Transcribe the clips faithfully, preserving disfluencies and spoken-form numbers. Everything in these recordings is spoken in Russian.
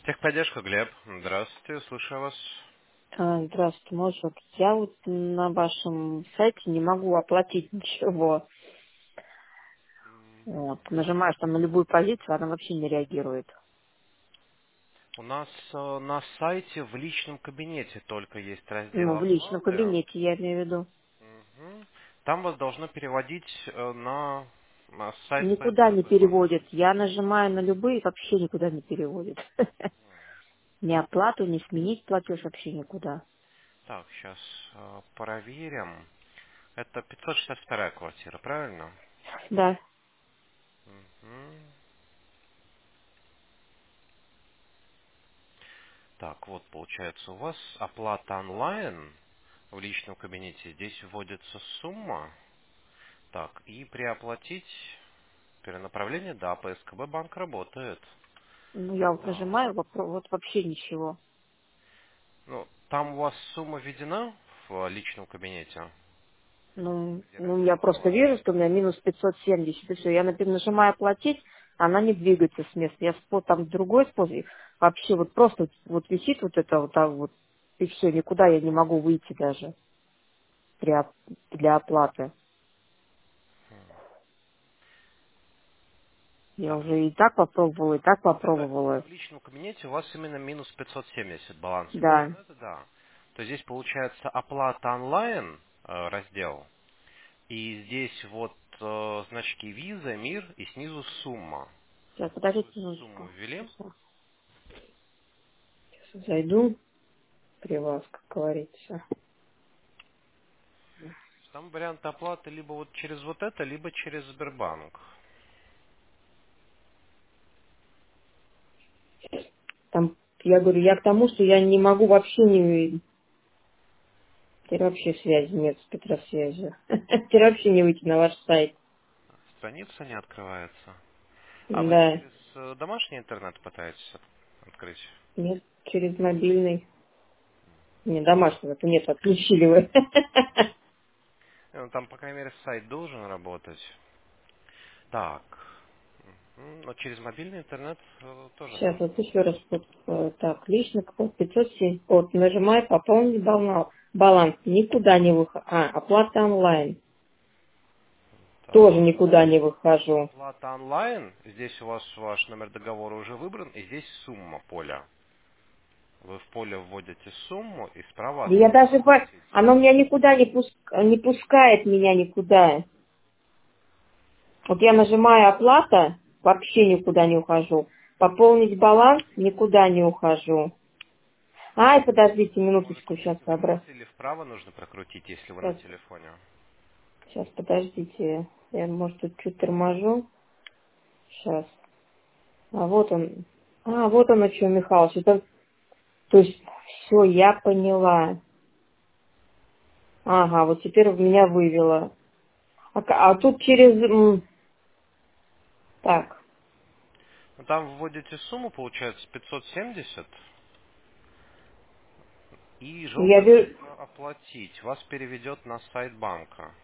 Техподдержка, Глеб. Здравствуйте, слушаю вас. А, Здравствуйте, может, я вот на вашем сайте не могу оплатить ничего. Вот. Нажимаешь там на любую позицию, она вообще не реагирует. У нас э, на сайте в личном кабинете только есть раздел Ну, в личном оплаты. кабинете, я имею в виду. Мгм. Там вас должно переводить э, на, на сайт Никуда не Сбербанка. переводит. Я нажимаю на любые, вообще никуда не переводит. Ни оплату, ни сменить платеж, вообще никуда. Так, сейчас проверим. Это пятьсот шестьдесят вторая квартира, правильно? Да. Мгм. Так, вот получается у вас оплата онлайн в личном кабинете. Здесь вводится сумма. Так, и приоплатить перенаправление, да, по СКБ банк работает. Ну, я вот Да. нажимаю, вопро- вот вообще ничего. Ну, там у вас сумма введена в личном кабинете, Ну, где ну, я раздел просто оплаты. вижу, что у меня минус пятьсот семьдесят, и все. Я напи- нажимаю оплатить, она не двигается с места. Я спо- там другой способ. Вообще вот просто вот висит вот это вот так вот, и все, никуда я не могу выйти даже при оп- для оплаты. Я Так, уже и так попробовала, и так вот это попробовала. в личном кабинете у вас именно минус пятьсот семьдесят баланс Да. интернета, да. То есть здесь получается оплата онлайн э, раздел, и здесь вот э, значки виза, мир и снизу сумма. Сейчас, Вот подождите вы сумму минуточку. ввели. Сейчас я сейчас зайду при вас, как говорится. Там вариант оплаты либо вот через вот это, либо через Сбербанк. Там, я говорю, я к тому, что я не могу вообще не... Теперь вообще связи нет, спектросвязи. Теперь вообще не выйти на ваш сайт. Страница не открывается. А вы Да. через э, домашний интернет пытаетесь от- открыть? Нет, через мобильный. Не, домашнего-то нет, отключили вы. Э, Ну, там, по крайней мере, сайт должен работать. Так. Мгм. Но через мобильный интернет э, тоже Сейчас должен вот еще раз. работать. Вот, э, так, лично код пятьсот семь. Вот, нажимаю пополнить баланс. Баланс никуда не выхожу. А, оплата онлайн. Тоже Так. никуда не выхожу. Оплата онлайн. Здесь у вас ваш номер договора уже выбран, и здесь сумма поля. Вы в поле вводите сумму, и справа Да я отводите даже... по- оплатить. Оно меня никуда не, пуск- не пускает меня никуда. Вот я нажимаю оплата, вообще никуда не ухожу. Пополнить баланс, никуда не ухожу. Ай, подождите Может минуточку, быть, сейчас вниз обра... или вправо нужно прокрутить, если вы на Сейчас, телефоне. сейчас, подождите. Я, может, тут чуть торможу. Сейчас. А вот он. А, вот он, о чем Михалыч. Это, то есть, все, я поняла. Ага, вот теперь меня вывело. А, к- а тут через... м, Так, Ну, там вводите сумму, получается, пятьсот семьдесят, и я желтая вижу... цифра «Оплатить» вас переведет на сайт банка.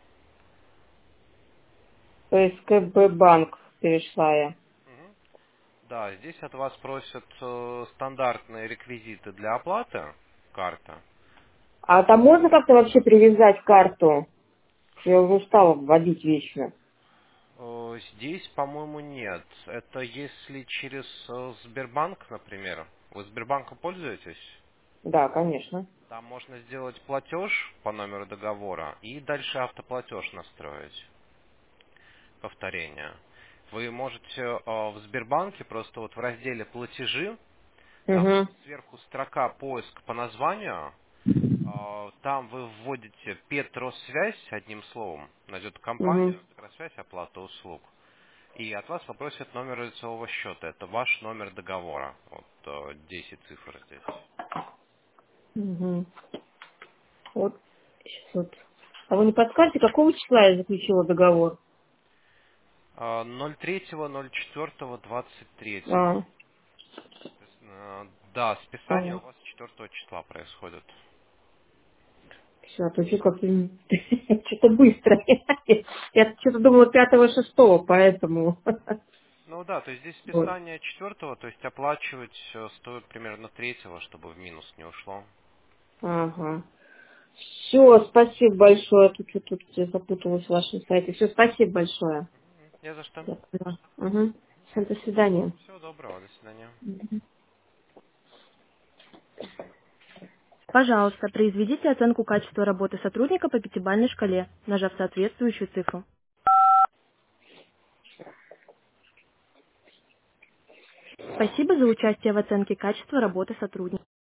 СКБ банк перешла я. Мгм. Да, здесь от вас просят э, стандартные реквизиты для оплаты, карта. А там можно как-то вообще привязать карту? Я уже устала вводить вечно. Э, Здесь, по-моему, нет. Это если через э, Сбербанк, например. Вы Сбербанком пользуетесь? Да, конечно. Там можно сделать платеж по номеру договора и дальше автоплатеж настроить. Повторение. Вы можете э, в Сбербанке просто вот в разделе «Платежи», там Угу, сверху строка «Поиск по названию», э, там вы вводите «Петросвязь» одним словом, найдет угу, компанию, «Петросвязь», оплата услуг, и от вас попросят номер лицевого счета. Это ваш номер договора. Вот э, десять цифр здесь. угу. Вот, сейчас вот. А вы не подскажете, какого числа я заключила договор? Э, ноль третьего ноль четвёртого двадцать третьего. А, Э, Да, списание у а, вас четвёртого числа происходит. все, а то что как-то что-то быстро. Я что-то думала пятого шестого, поэтому. Ну да, то есть здесь Вот. списание четвертого, то есть оплачивать э, стоит примерно третьего, чтобы в минус не ушло. Ага. Все, спасибо большое. Тут, тут, тут я запуталась в вашем сайте. Все, спасибо большое. Мгм. Не за что. Я поняла. Угу. Всем до свидания. Всего доброго, до свидания. Пожалуйста, произведите оценку качества работы сотрудника по пятибалльной шкале, нажав соответствующую цифру. Спасибо за участие в оценке качества работы сотрудника.